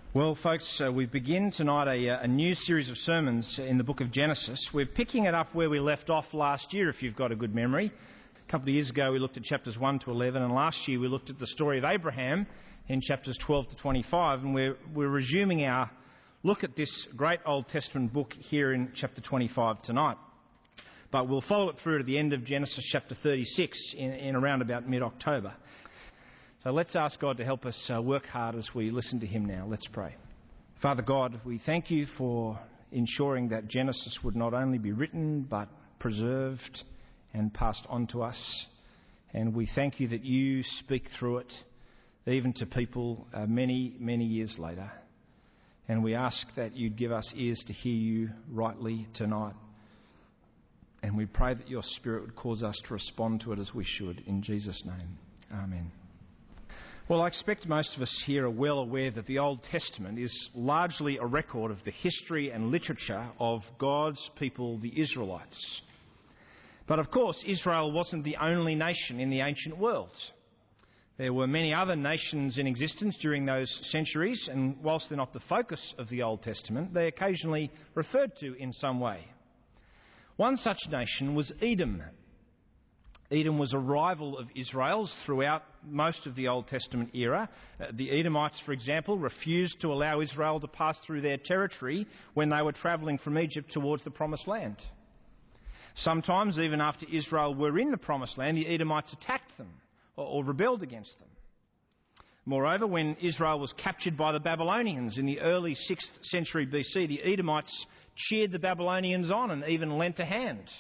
Well, folks, we begin tonight a new series of sermons in the book of Genesis. We're picking it up where we left off last year, if you've got a good memory. A couple of years ago, we looked at chapters 1 to 11, and last year we looked at the story of Abraham in chapters 12 to 25, and we're resuming our look at this great Old Testament book here in chapter 25 tonight. But we'll follow it through to the end of Genesis chapter 36 in around about mid-October. So let's ask God to help us work hard as we listen to Him now. Let's pray. Father God, we thank You for ensuring that Genesis would not only be written but preserved and passed on to us. And we thank You that You speak through it even to people many, many years later. And we ask that You'd give us ears to hear You rightly tonight. And we pray that Your Spirit would cause us to respond to it as we should. In Jesus' name, Amen. Well, I expect most of us here are well aware that the Old Testament is largely a record of the history and literature of God's people, the Israelites. But of course, Israel wasn't the only nation in the ancient world. There were many other nations in existence during those centuries, and whilst they're not the focus of the Old Testament, they're occasionally referred to in some way. One such nation was Edom. Edom was a rival of Israel's throughout most of the Old Testament era. The Edomites, for example, refused to allow Israel to pass through their territory when they were travelling from Egypt towards the Promised Land. Sometimes, even after Israel were in the Promised Land, the Edomites attacked them or rebelled against them. Moreover, when Israel was captured by the Babylonians in the early 6th century BC, the Edomites cheered the Babylonians on and even lent a hand.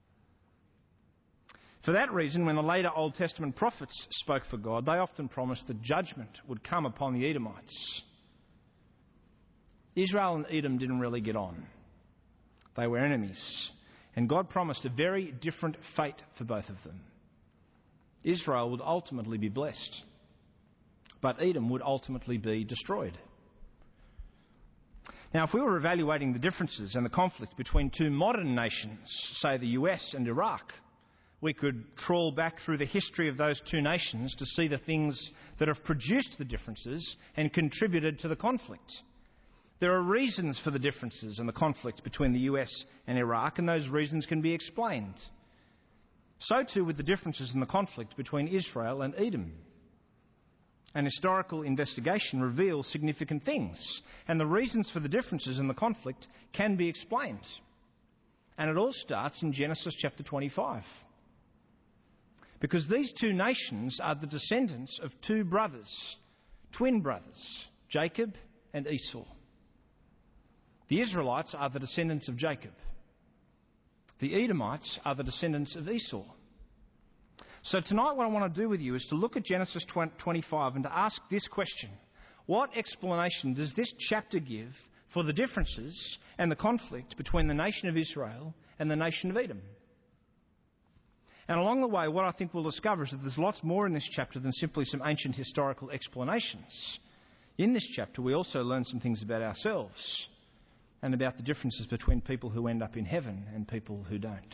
For that reason, when the later Old Testament prophets spoke for God, they often promised that judgment would come upon the Edomites. Israel and Edom didn't really get on. They were enemies, and God promised a very different fate for both of them. Israel would ultimately be blessed, but Edom would ultimately be destroyed. Now, if we were evaluating the differences and the conflict between two modern nations, say the US and Iraq, we could trawl back through the history of those two nations to see the things that have produced the differences and contributed to the conflict. There are reasons for the differences and the conflict between the US and Iraq, and those reasons can be explained. So too with the differences in the conflict between Israel and Edom. An historical investigation reveals significant things, and the reasons for the differences in the conflict can be explained. And it all starts in Genesis chapter 25. Because these two nations are the descendants of two brothers, twin brothers, Jacob and Esau. The Israelites are the descendants of Jacob. The Edomites are the descendants of Esau. So tonight what I want to do with you is to look at Genesis 25 and to ask this question. What explanation does this chapter give for the differences and the conflict between the nation of Israel and the nation of Edom? And along the way, what I think we'll discover is that there's lots more in this chapter than simply some ancient historical explanations. In this chapter, we also learn some things about ourselves and about the differences between people who end up in heaven and people who don't.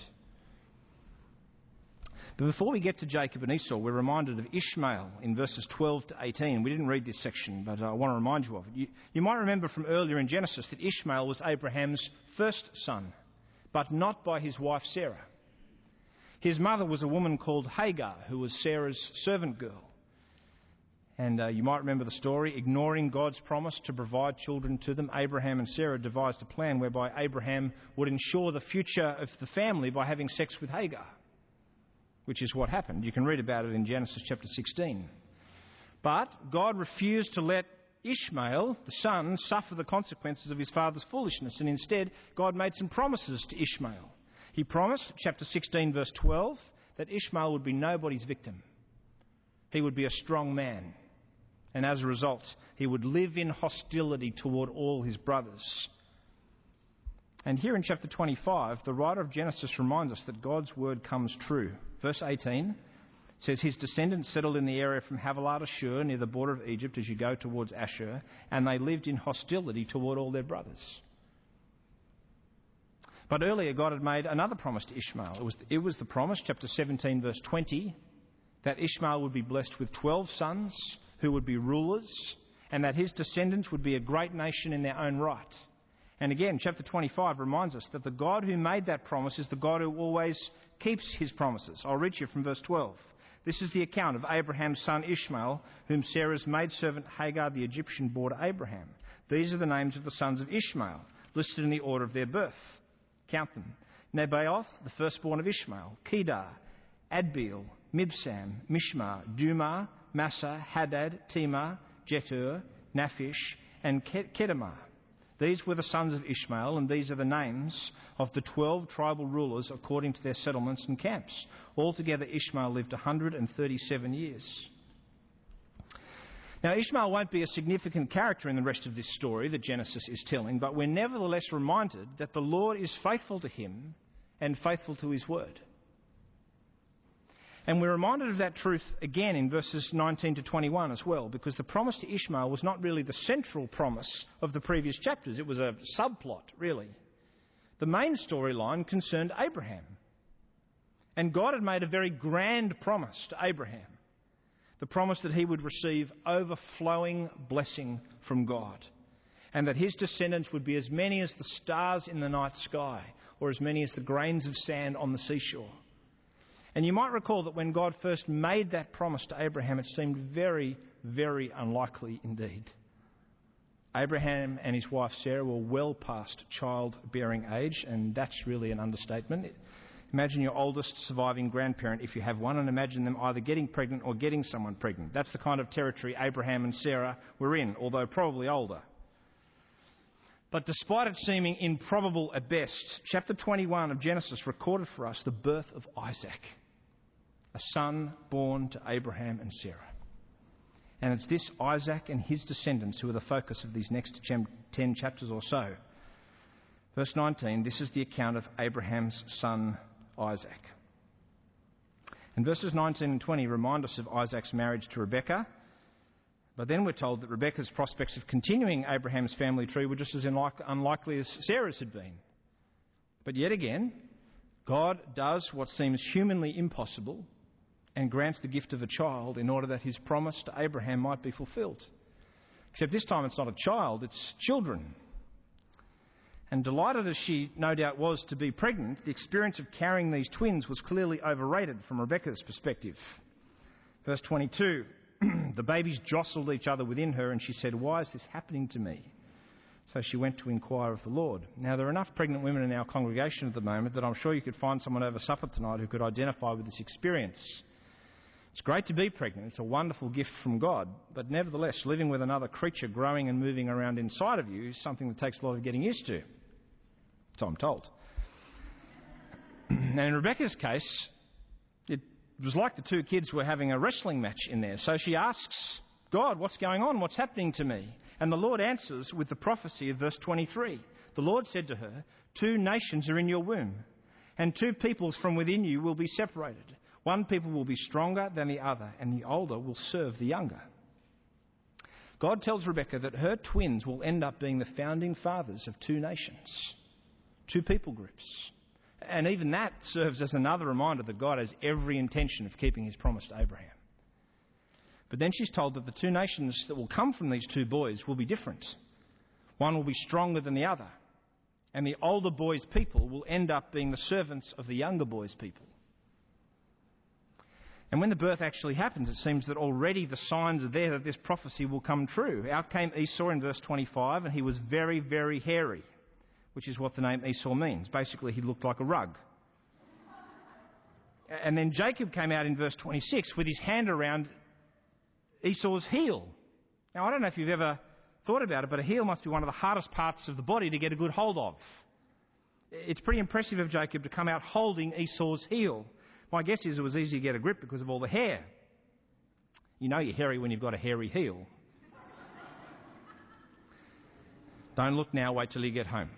But before we get to Jacob and Esau, we're reminded of Ishmael in verses 12 to 18. We didn't read this section, but I want to remind you of it. You might remember from earlier in Genesis that Ishmael was Abraham's first son, but not by his wife Sarah. His mother was a woman called Hagar, who was Sarah's servant girl. And you might remember the story. Ignoring God's promise to provide children to them, Abraham and Sarah devised a plan whereby Abraham would ensure the future of the family by having sex with Hagar, which is what happened. You can read about it in Genesis chapter 16. But God refused to let Ishmael, the son, suffer the consequences of his father's foolishness, and instead God made some promises to Ishmael. He promised, chapter 16, verse 12, that Ishmael would be nobody's victim. He would be a strong man. And as a result, he would live in hostility toward all his brothers. And here in chapter 25, the writer of Genesis reminds us that God's word comes true. Verse 18 says, his descendants settled in the area from Havilah to Shur, near the border of Egypt, as you go towards Ashur, and they lived in hostility toward all their brothers. But earlier God had made another promise to Ishmael. It was the promise, chapter 17, verse 20, that Ishmael would be blessed with 12 sons who would be rulers, and that his descendants would be a great nation in their own right. And again, chapter 25 reminds us that the God who made that promise is the God who always keeps his promises. I'll read you from verse 12. This is the account of Abraham's son Ishmael, whom Sarah's maidservant Hagar the Egyptian bore to Abraham. These are the names of the sons of Ishmael, listed in the order of their birth. Count them. Nebaioth, the firstborn of Ishmael, Kedar, Adbeel, Mibsam, Mishma, Dumah, Massa, Hadad, Timah, Jetur, Naphish, and Kedemah. These were the sons of Ishmael, and these are the names of the 12 tribal rulers according to their settlements and camps. Altogether, Ishmael lived 137 years. Now, Ishmael won't be a significant character in the rest of this story that Genesis is telling, but we're nevertheless reminded that the Lord is faithful to him and faithful to his word. And we're reminded of that truth again in verses 19 to 21 as well, because the promise to Ishmael was not really the central promise of the previous chapters. It was a subplot, really. The main storyline concerned Abraham. And God had made a very grand promise to Abraham. The promise that he would receive overflowing blessing from God, and that his descendants would be as many as the stars in the night sky, or as many as the grains of sand on the seashore. And you might recall that when God first made that promise to Abraham, it seemed very, very unlikely indeed. Abraham and his wife Sarah were well past childbearing age, and that's really an understatement. Imagine your oldest surviving grandparent, if you have one, and imagine them either getting pregnant or getting someone pregnant. That's the kind of territory Abraham and Sarah were in, although probably older. But despite it seeming improbable at best, chapter 21 of Genesis recorded for us the birth of Isaac, a son born to Abraham and Sarah. And it's this Isaac and his descendants who are the focus of these next 10 chapters or so. Verse 19, this is the account of Abraham's son Isaac. And verses 19 and 20 remind us of Isaac's marriage to Rebekah. But then we're told that Rebekah's prospects of continuing Abraham's family tree were just as unlikely as Sarah's had been. But yet again, God does what seems humanly impossible and grants the gift of a child in order that his promise to Abraham might be fulfilled. Except this time it's not a child, it's children. And delighted as she no doubt was to be pregnant, the experience of carrying these twins was clearly overrated from Rebekah's perspective. Verse 22, the babies jostled each other within her, and she said, "Why is this happening to me?" So she went to inquire of the Lord. Now, there are enough pregnant women in our congregation at the moment that I'm sure you could find someone over supper tonight who could identify with this experience. It's great to be pregnant. It's a wonderful gift from God. But nevertheless, living with another creature growing and moving around inside of you is something that takes a lot of getting used to. So I'm told. And in Rebekah's case, it was like the two kids were having a wrestling match in there. So she asks God, what's going on? What's happening to me? And the Lord answers with the prophecy of verse 23. The Lord said to her, 2 nations are in your womb, and 2 peoples from within you will be separated. One people will be stronger than the other, and the older will serve the younger. God tells Rebekah that her twins will end up being the founding fathers of 2 nations, 2 people groups. And even that serves as another reminder that God has every intention of keeping his promise to Abraham. But then she's told that the 2 nations that will come from these 2 boys will be different. One will be stronger than the other. And the older boy's people will end up being the servants of the younger boy's people. And when the birth actually happens, it seems that already the signs are there that this prophecy will come true. Out came Esau in verse 25, and he was very, very hairy, which is what the name Esau means. Basically, he looked like a rug. And then Jacob came out in verse 26 with his hand around Esau's heel. Now, I don't know if you've ever thought about it, but a heel must be one of the hardest parts of the body to get a good hold of. It's pretty impressive of Jacob to come out holding Esau's heel. My guess is it was easy to get a grip because of all the hair. You know you're hairy when you've got a hairy heel. Don't look now, wait till you get home.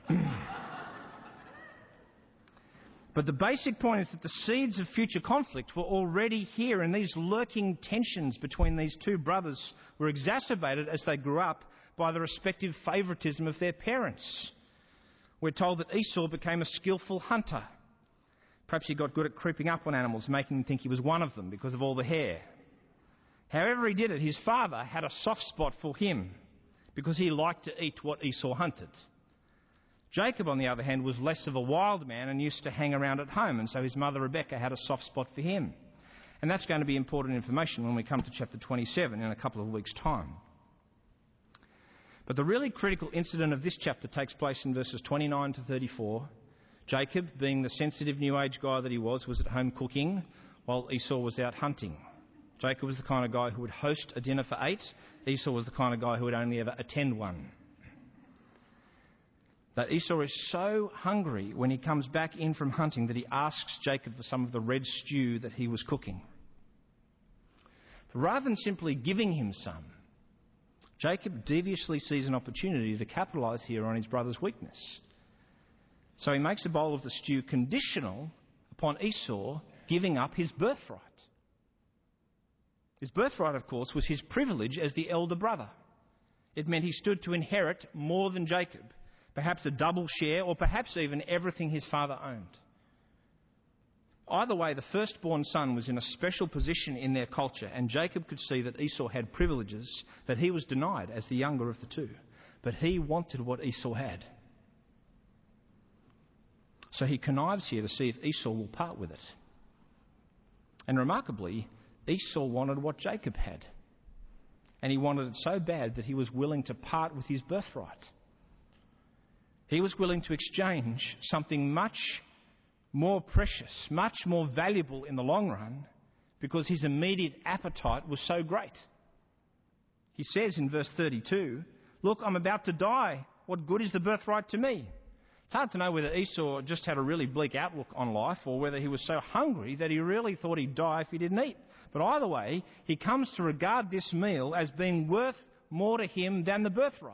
But the basic point is that the seeds of future conflict were already here, and these lurking tensions between these 2 brothers were exacerbated as they grew up by the respective favouritism of their parents. We're told that Esau became a skillful hunter. Perhaps he got good at creeping up on animals, making them think he was one of them because of all the hair. However he did it, his father had a soft spot for him because he liked to eat what Esau hunted. Jacob, on the other hand, was less of a wild man and used to hang around at home, and so his mother Rebekah had a soft spot for him. And that's going to be important information when we come to chapter 27 in a couple of weeks' time. But the really critical incident of this chapter takes place in verses 29 to 34. Jacob, being the sensitive New Age guy that he was at home cooking while Esau was out hunting. Jacob was the kind of guy who would host a dinner for 8. Esau was the kind of guy who would only ever attend one. That Esau is so hungry when he comes back in from hunting that he asks Jacob for some of the red stew that he was cooking. But rather than simply giving him some, Jacob deviously sees an opportunity to capitalise here on his brother's weakness. So he makes a bowl of the stew conditional upon Esau giving up his birthright. His birthright, of course, was his privilege as the elder brother. It meant he stood to inherit more than Jacob, perhaps a double share, or perhaps even everything his father owned. Either way, the firstborn son was in a special position in their culture, and Jacob could see that Esau had privileges that he was denied as the younger of the two. But he wanted what Esau had. So he connives here to see if Esau will part with it. And remarkably, Esau wanted what Jacob had. And he wanted it so bad that he was willing to part with his birthright. He was willing to exchange something much more precious, much more valuable in the long run, because his immediate appetite was so great. He says in verse 32, "Look, I'm about to die. What good is the birthright to me?" It's hard to know whether Esau just had a really bleak outlook on life or whether he was so hungry that he really thought he'd die if he didn't eat. But either way, he comes to regard this meal as being worth more to him than the birthright.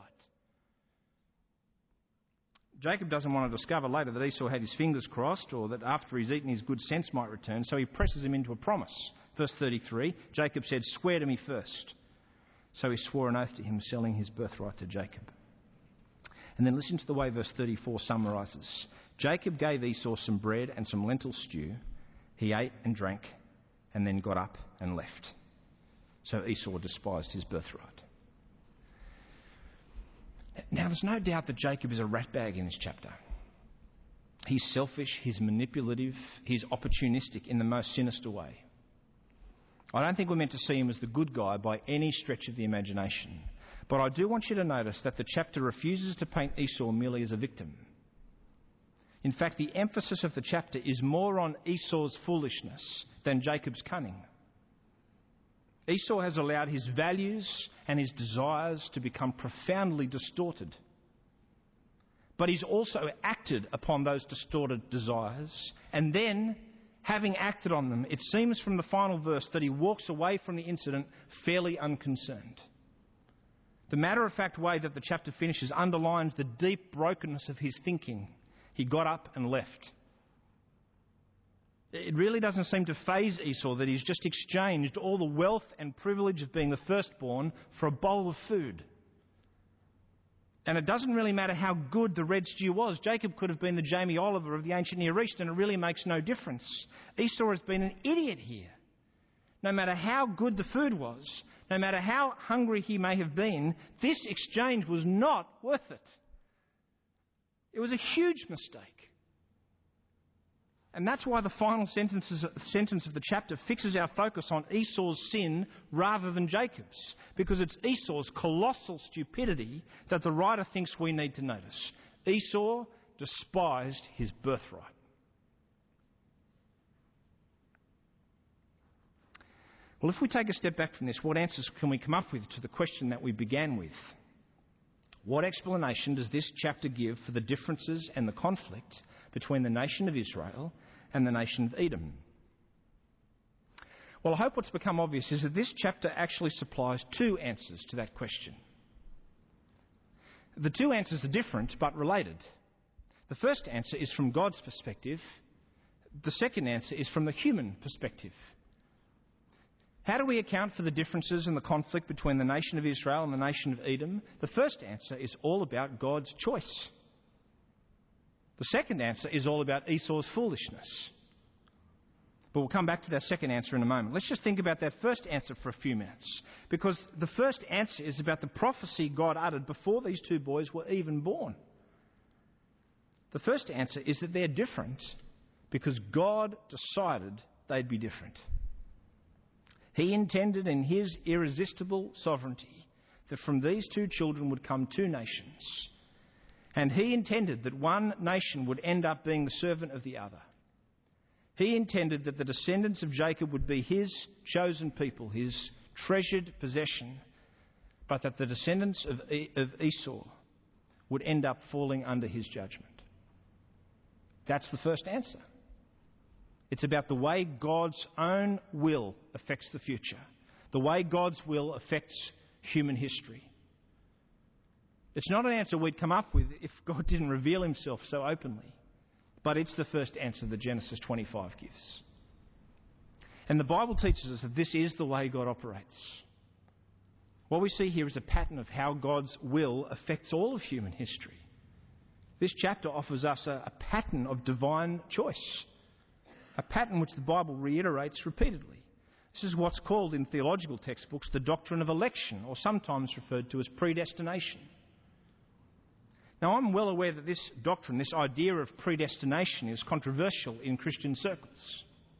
Jacob doesn't want to discover later that Esau had his fingers crossed or that after he's eaten his good sense might return, so he presses him into a promise. Verse 33, Jacob said, "Swear to me first." So he swore an oath to him, selling his birthright to Jacob. And then listen to the way verse 34 summarises. Jacob gave Esau some bread and some lentil stew. He ate and drank and then got up and left. So Esau despised his birthright. Now, there's no doubt that Jacob is a ratbag in this chapter. He's selfish, he's manipulative, he's opportunistic in the most sinister way. I don't think we're meant to see him as the good guy by any stretch of the imagination. But I do want you to notice that the chapter refuses to paint Esau merely as a victim. In fact, the emphasis of the chapter is more on Esau's foolishness than Jacob's cunning. Esau has allowed his values and his desires to become profoundly distorted. But he's also acted upon those distorted desires, and then, having acted on them, it seems from the final verse that he walks away from the incident fairly unconcerned. The matter-of-fact way that the chapter finishes underlines the deep brokenness of his thinking. He got up and left. It really doesn't seem to faze Esau that he's just exchanged all the wealth and privilege of being the firstborn for a bowl of food. And it doesn't really matter how good the red stew was. Jacob could have been the Jamie Oliver of the ancient Near East, and it really makes no difference. Esau has been an idiot here. No matter how good the food was, no matter how hungry he may have been, this exchange was not worth it. It was a huge mistake. And that's why the final sentence of the chapter fixes our focus on Esau's sin rather than Jacob's, because it's Esau's colossal stupidity that the writer thinks we need to notice. Esau despised his birthright. Well, if we take a step back from this, what answers can we come up with to the question that we began with? What explanation does this chapter give for the differences and the conflict between the nation of Israel and the nation of Edom? Well, I hope what's become obvious is that this chapter actually supplies two answers to that question. The two answers are different but related. The first answer is from God's perspective. The second answer is from the human perspective. How do we account for the differences and the conflict between the nation of Israel and the nation of Edom? The first answer is all about God's choice. The second answer is all about Esau's foolishness. But we'll come back to that second answer in a moment. Let's just think about that first answer for a few minutes. Because the first answer is about the prophecy God uttered before these two boys were even born. The first answer is that they're different because God decided they'd be different. He intended in his irresistible sovereignty that from these two children would come two nations. And he intended that one nation would end up being the servant of the other. He intended that the descendants of Jacob would be his chosen people, his treasured possession, but that the descendants of Esau would end up falling under his judgment. That's the first answer. It's about the way God's own will affects the future, the way God's will affects human history. It's not an answer we'd come up with if God didn't reveal himself so openly, but it's the first answer that Genesis 25 gives. And the Bible teaches us that this is the way God operates. What we see here is a pattern of how God's will affects all of human history. This chapter offers us a pattern of divine choice, a pattern which the Bible reiterates repeatedly. This is what's called in theological textbooks the doctrine of election, or sometimes referred to as predestination. Now, I'm well aware that this doctrine, this idea of predestination, is controversial in Christian circles.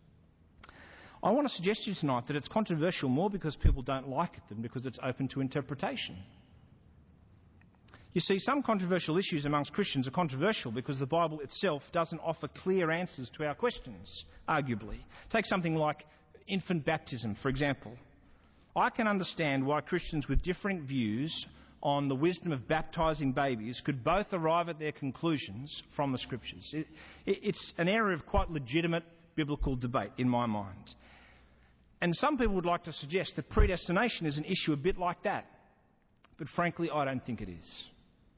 I want to suggest to you tonight that it's controversial more because people don't like it than because it's open to interpretation. You see, some controversial issues amongst Christians are controversial because the Bible itself doesn't offer clear answers to our questions, arguably. Take something like infant baptism, for example. I can understand why Christians with differing views on the wisdom of baptising babies could both arrive at their conclusions from the Scriptures. It's an area of quite legitimate biblical debate in my mind. And some people would like to suggest that predestination is an issue a bit like that. But frankly, I don't think it is.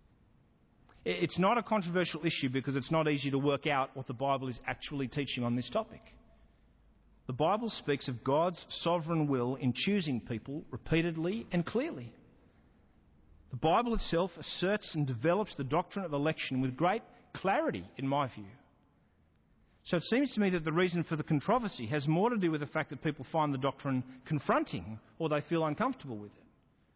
It's not a controversial issue because it's not easy to work out what the Bible is actually teaching on this topic. The Bible speaks of God's sovereign will in choosing people repeatedly and clearly. The Bible itself asserts and develops the doctrine of election with great clarity, in my view. So it seems to me that the reason for the controversy has more to do with the fact that people find the doctrine confronting or they feel uncomfortable with it.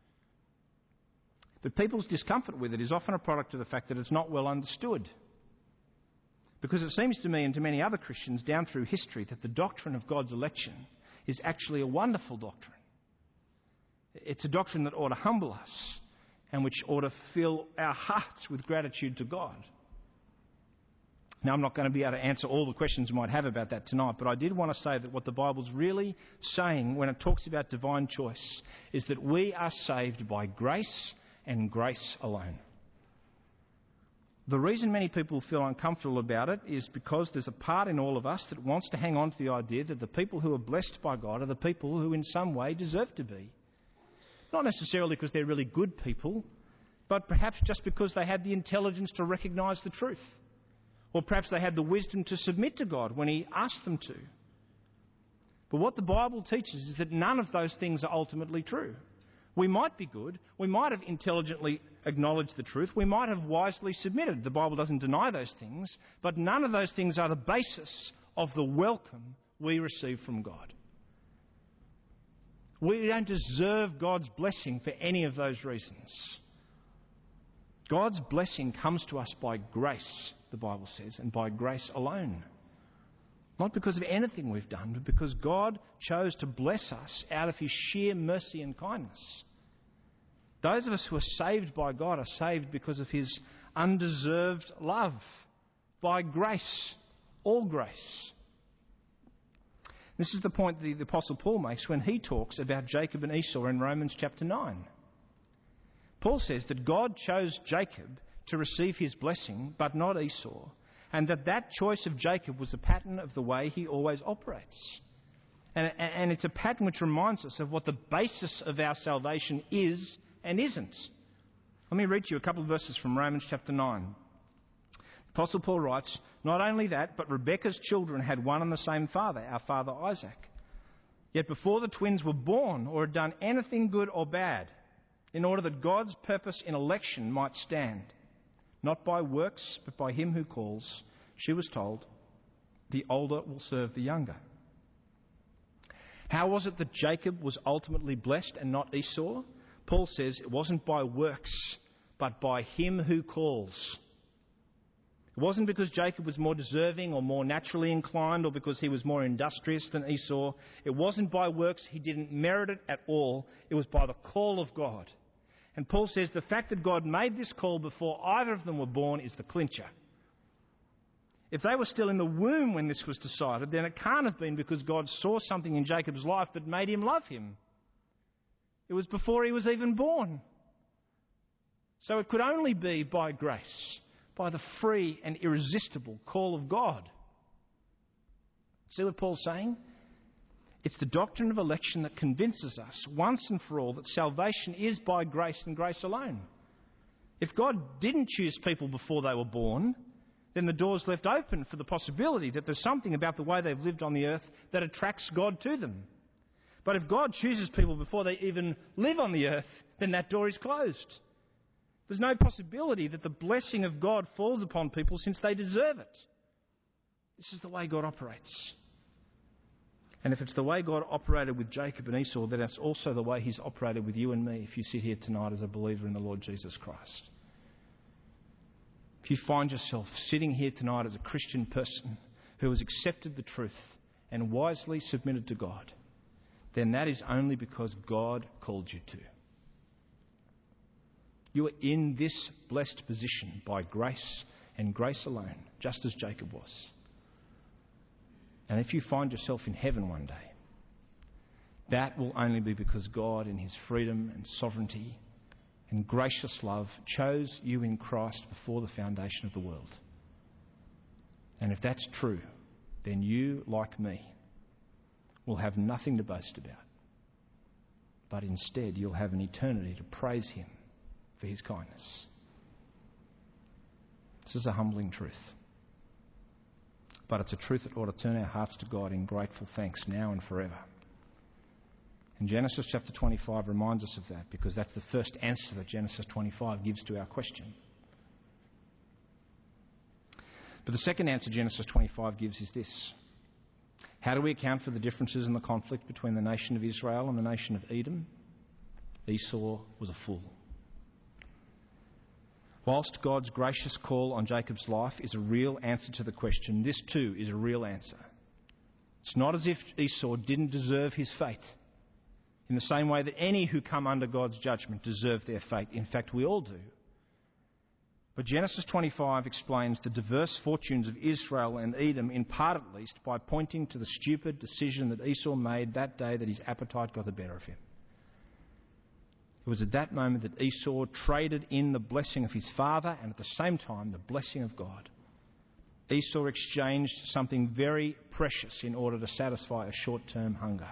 But people's discomfort with it is often a product of the fact that it's not well understood. Because it seems to me and to many other Christians down through history that the doctrine of God's election is actually a wonderful doctrine. It's a doctrine that ought to humble us and which ought to fill our hearts with gratitude to God. Now, I'm not going to be able to answer all the questions you might have about that tonight, but I did want to say that what the Bible's really saying when it talks about divine choice is that we are saved by grace and grace alone. The reason many people feel uncomfortable about it is because there's a part in all of us that wants to hang on to the idea that the people who are blessed by God are the people who in some way deserve to be. Not necessarily because they're really good people, but perhaps just because they had the intelligence to recognise the truth. Or perhaps they had the wisdom to submit to God when he asked them to. But what the Bible teaches is that none of those things are ultimately true. We might be good, we might have intelligently acknowledged the truth, we might have wisely submitted. The Bible doesn't deny those things, but none of those things are the basis of the welcome we receive from God. We don't deserve God's blessing for any of those reasons. God's blessing comes to us by grace, the Bible says, and by grace alone. Not because of anything we've done, but because God chose to bless us out of his sheer mercy and kindness. Those of us who are saved by God are saved because of his undeserved love, by grace, all grace. This is the point the Apostle Paul makes when he talks about Jacob and Esau in Romans chapter 9. Paul says that God chose Jacob to receive his blessing, but not Esau, and that choice of Jacob was a pattern of the way he always operates. And it's a pattern which reminds us of what the basis of our salvation is and isn't. Let me read to you a couple of verses from Romans chapter 9. Apostle Paul writes, "Not only that, but Rebekah's children had one and the same father, our father Isaac. Yet before the twins were born or had done anything good or bad, in order that God's purpose in election might stand, not by works, but by him who calls, she was told, the older will serve the younger. How was it that Jacob was ultimately blessed and not Esau? Paul says it wasn't by works, but by him who calls. It wasn't because Jacob was more deserving or more naturally inclined or because he was more industrious than Esau. It wasn't by works. He didn't merit it at all. It was by the call of God. And Paul says the fact that God made this call before either of them were born is the clincher. If they were still in the womb when this was decided, then it can't have been because God saw something in Jacob's life that made him love him. It was before he was even born. So it could only be by grace, by the free and irresistible call of God. See what Paul's saying? It's the doctrine of election that convinces us once and for all that salvation is by grace and grace alone. If God didn't choose people before they were born, then the door's left open for the possibility that there's something about the way they've lived on the earth that attracts God to them. But if God chooses people before they even live on the earth, then that door is closed. There's no possibility that the blessing of God falls upon people since they deserve it. This is the way God operates. And if it's the way God operated with Jacob and Esau, then it's also the way he's operated with you and me if you sit here tonight as a believer in the Lord Jesus Christ. If you find yourself sitting here tonight as a Christian person who has accepted the truth and wisely submitted to God, then that is only because God called you to. You are in this blessed position by grace and grace alone, just as Jacob was. And if you find yourself in heaven one day, that will only be because God in his freedom and sovereignty and gracious love chose you in Christ before the foundation of the world. And if that's true, then you, like me, will have nothing to boast about. But instead you'll have an eternity to praise him for his kindness. This is a humbling truth. But it's a truth that ought to turn our hearts to God in grateful thanks now and forever. And Genesis chapter 25 reminds us of that, because that's the first answer that Genesis 25 gives to our question. But the second answer Genesis 25 gives is this. How do we account for the differences in the conflict between the nation of Israel and the nation of Edom? Esau was a fool. Whilst God's gracious call on Jacob's life is a real answer to the question, this too is a real answer. It's not as if Esau didn't deserve his fate, in the same way that any who come under God's judgment deserve their fate. In fact, we all do. But Genesis 25 explains the diverse fortunes of Israel and Edom, in part at least, by pointing to the stupid decision that Esau made that day that his appetite got the better of him. It was at that moment that Esau traded in the blessing of his father and at the same time the blessing of God. Esau exchanged something very precious in order to satisfy a short-term hunger.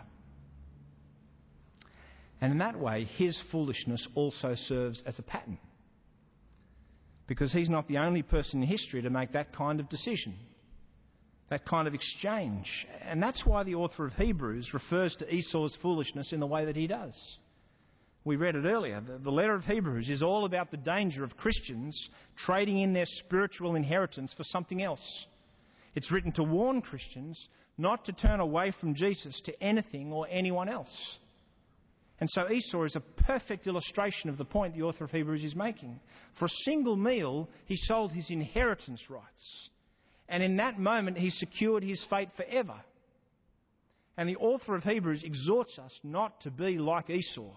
And in that way, his foolishness also serves as a pattern. Because he's not the only person in history to make that kind of decision, that kind of exchange. And that's why the author of Hebrews refers to Esau's foolishness in the way that he does. We read it earlier. The letter of Hebrews is all about the danger of Christians trading in their spiritual inheritance for something else. It's written to warn Christians not to turn away from Jesus to anything or anyone else. And so Esau is a perfect illustration of the point the author of Hebrews is making. For a single meal, he sold his inheritance rights. And in that moment, he secured his fate forever. And the author of Hebrews exhorts us not to be like Esau.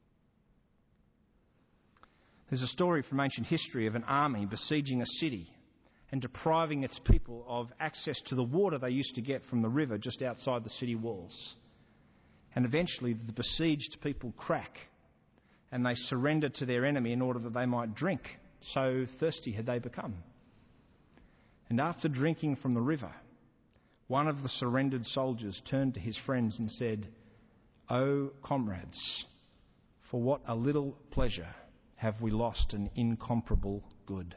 There's a story from ancient history of an army besieging a city and depriving its people of access to the water they used to get from the river just outside the city walls. And eventually the besieged people crack and they surrender to their enemy in order that they might drink. So thirsty had they become. And after drinking from the river, one of the surrendered soldiers turned to his friends and said, "O comrades, for what a little pleasure have we lost an incomparable good."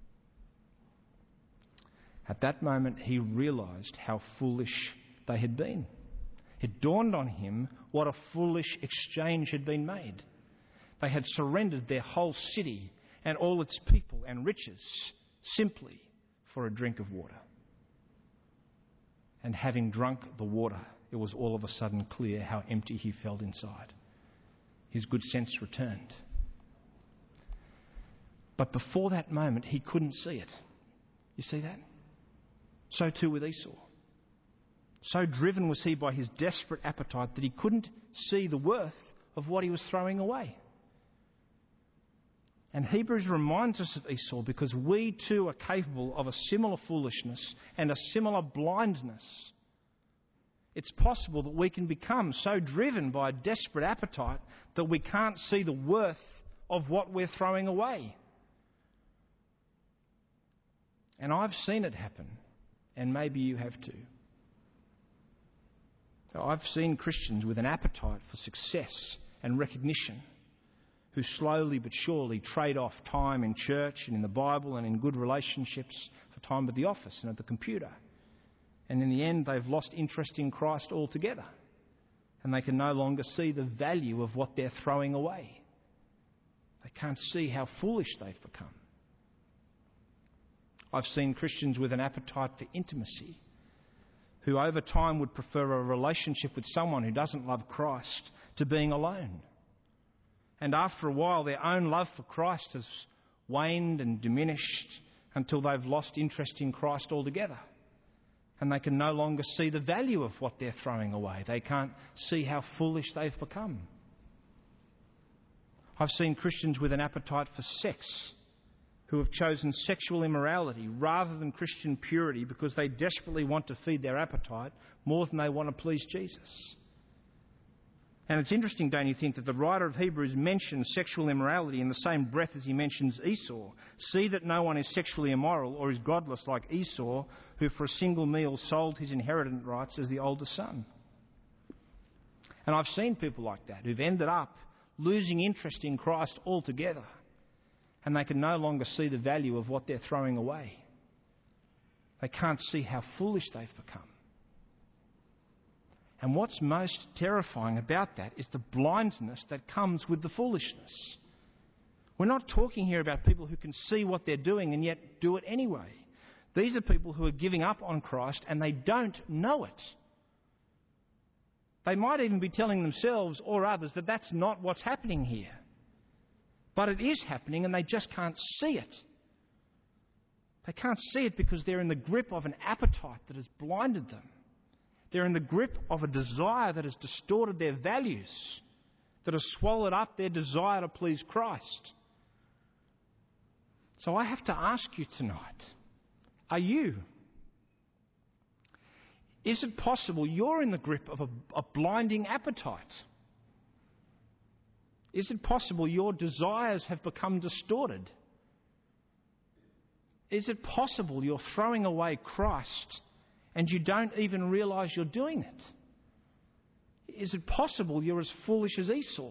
At that moment he realised how foolish they had been. It dawned on him what a foolish exchange had been made. They had surrendered their whole city and all its people and riches simply for a drink of water. And having drunk the water, it was all of a sudden clear how empty he felt inside. His good sense returned. But before that moment, he couldn't see it. You see that? So too with Esau. So driven was he by his desperate appetite that he couldn't see the worth of what he was throwing away. And Hebrews reminds us of Esau because we too are capable of a similar foolishness and a similar blindness. It's possible that we can become so driven by a desperate appetite that we can't see the worth of what we're throwing away. And I've seen it happen, and maybe you have too. I've seen Christians with an appetite for success and recognition who slowly but surely trade off time in church and in the Bible and in good relationships for time at the office and at the computer. And in the end, they've lost interest in Christ altogether. And they can no longer see the value of what they're throwing away. They can't see how foolish they've become. I've seen Christians with an appetite for intimacy who over time would prefer a relationship with someone who doesn't love Christ to being alone. And after a while, their own love for Christ has waned and diminished until they've lost interest in Christ altogether. And they can no longer see the value of what they're throwing away. They can't see how foolish they've become. I've seen Christians with an appetite for sex who have chosen sexual immorality rather than Christian purity because they desperately want to feed their appetite more than they want to please Jesus. And it's interesting, don't you think, that the writer of Hebrews mentions sexual immorality in the same breath as he mentions Esau. See that no one is sexually immoral or is godless like Esau, who for a single meal sold his inheritance rights as the oldest son. And I've seen people like that who've ended up losing interest in Christ altogether, and they can no longer see the value of what they're throwing away. They can't see how foolish they've become. And what's most terrifying about that is the blindness that comes with the foolishness. We're not talking here about people who can see what they're doing and yet do it anyway. These are people who are giving up on Christ and they don't know it. They might even be telling themselves or others that that's not what's happening here. But it is happening and they just can't see it. They can't see it because they're in the grip of an appetite that has blinded them. They're in the grip of a desire that has distorted their values, that has swallowed up their desire to please Christ. So I have to ask you tonight, are you? Is it possible you're in the grip of a blinding appetite? Is it possible your desires have become distorted? Is it possible you're throwing away Christ and you don't even realise you're doing it? Is it possible you're as foolish as Esau?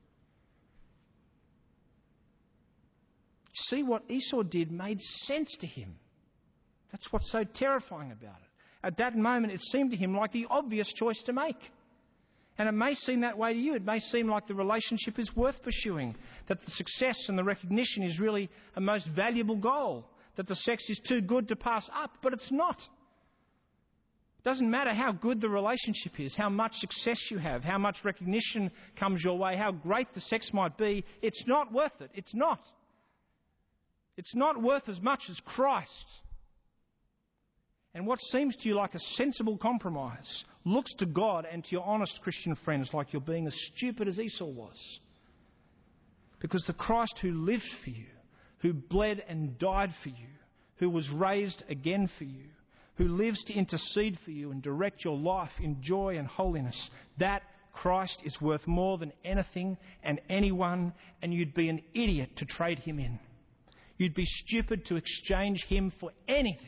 See, what Esau did made sense to him. That's what's so terrifying about it. At that moment, it seemed to him like the obvious choice to make. And it may seem that way to you. It may seem like the relationship is worth pursuing, that the success and the recognition is really a most valuable goal, that the sex is too good to pass up, but it's not. It doesn't matter how good the relationship is, how much success you have, how much recognition comes your way, how great the sex might be. It's not worth it. It's not. It's not worth as much as Christ. And what seems to you like a sensible compromise looks to God and to your honest Christian friends like you're being as stupid as Esau was. Because the Christ who lived for you, who bled and died for you, who was raised again for you, who lives to intercede for you and direct your life in joy and holiness, that Christ is worth more than anything and anyone, and you'd be an idiot to trade him in. You'd be stupid to exchange him for anything.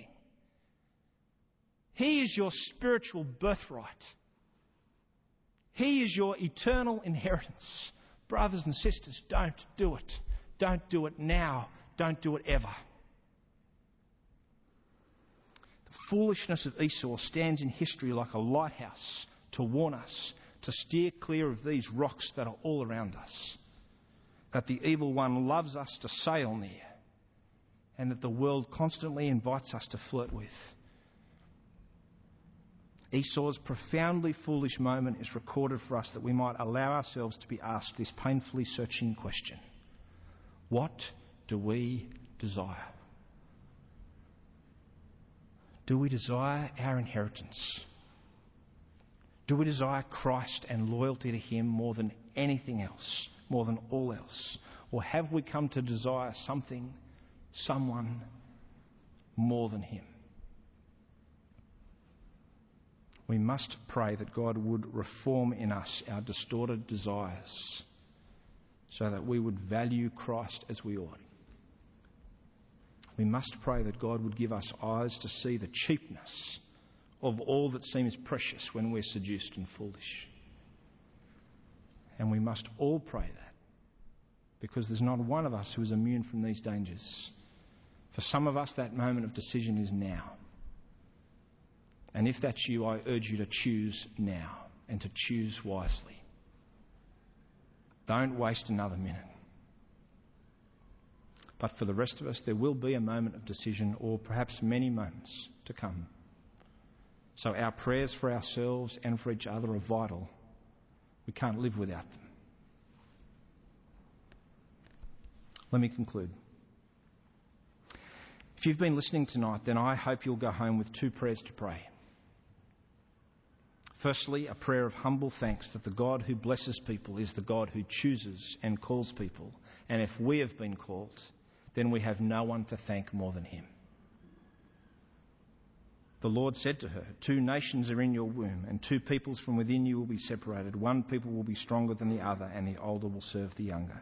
He is your spiritual birthright. He is your eternal inheritance. Brothers and sisters, don't do it. Don't do it now. Don't do it ever. The foolishness of Esau stands in history like a lighthouse to warn us to steer clear of these rocks that are all around us, that the evil one loves us to sail near, and that the world constantly invites us to flirt with. Esau's profoundly foolish moment is recorded for us that we might allow ourselves to be asked this painfully searching question. What do we desire? Do we desire our inheritance? Do we desire Christ and loyalty to Him more than anything else, more than all else? Or have we come to desire something, someone more than Him? We must pray that God would reform in us our distorted desires so that we would value Christ as we ought. We must pray that God would give us eyes to see the cheapness of all that seems precious when we're seduced and foolish. And we must all pray that, because there's not one of us who is immune from these dangers. For some of us, that moment of decision is now. And if that's you, I urge you to choose now and to choose wisely. Don't waste another minute. But for the rest of us, there will be a moment of decision, or perhaps many moments to come. So our prayers for ourselves and for each other are vital. We can't live without them. Let me conclude. If you've been listening tonight, then I hope you'll go home with 2 prayers to pray. Firstly, a prayer of humble thanks that the God who blesses people is the God who chooses and calls people. And if we have been called, then we have no one to thank more than Him. The Lord said to her, 2 nations are in your womb, and 2 peoples from within you will be separated. 1 people will be stronger than the other, and the older will serve the younger.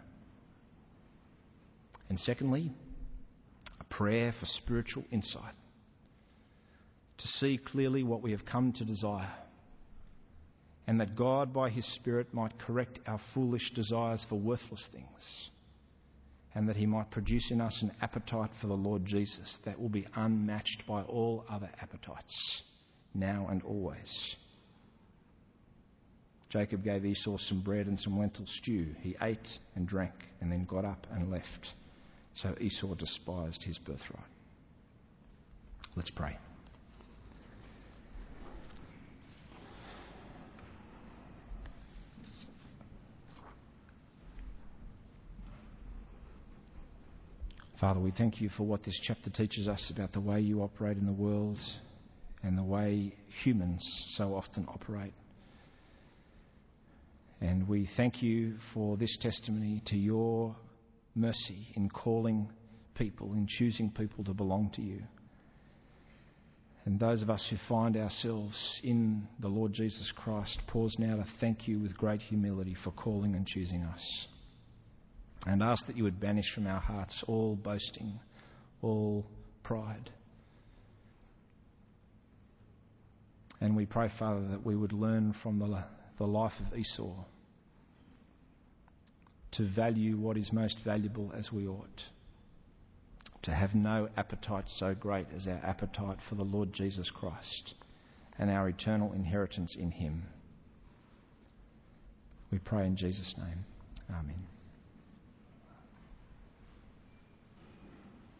And secondly, a prayer for spiritual insight, to see clearly what we have come to desire, and that God by His Spirit might correct our foolish desires for worthless things, and that He might produce in us an appetite for the Lord Jesus that will be unmatched by all other appetites, now and always. Jacob gave Esau some bread and some lentil stew. He ate and drank and then got up and left. So Esau despised his birthright. Let's pray. Father, we thank you for what this chapter teaches us about the way you operate in the world and the way humans so often operate. And we thank you for this testimony to your mercy in calling people, in choosing people to belong to you. And those of us who find ourselves in the Lord Jesus Christ, pause now to thank you with great humility for calling and choosing us. And ask that you would banish from our hearts all boasting, all pride. And we pray, Father, that we would learn from the life of Esau to value what is most valuable as we ought. To have no appetite so great as our appetite for the Lord Jesus Christ and our eternal inheritance in Him. We pray in Jesus' name. Amen.